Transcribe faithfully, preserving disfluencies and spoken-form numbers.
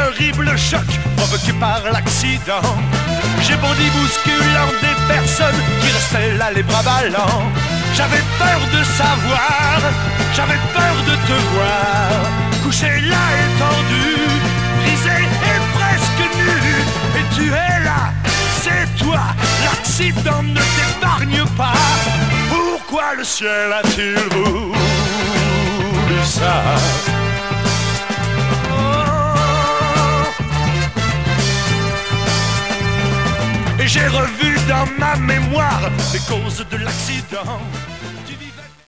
horrible choc provoqué par l'accident. J'ai bondi bousculant des personnes qui restaient là les bras ballants. J'avais peur de savoir, j'avais peur de te voir, couché là étendu, brisé et presque nu. Et tu es là, c'est toi, l'accident ne t'épargne pas. Pourquoi le ciel a-t-il voulu ça? Et j'ai revu dans ma mémoire les causes de l'accident.